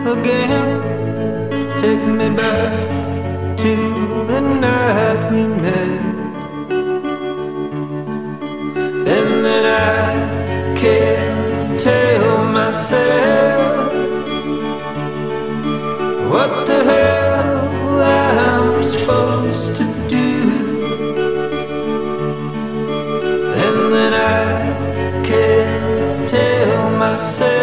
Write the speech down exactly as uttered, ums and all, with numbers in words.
again. Take me back to the night we met. And then I can't tell myself what the hell I'm supposed to do. And then I can't tell myself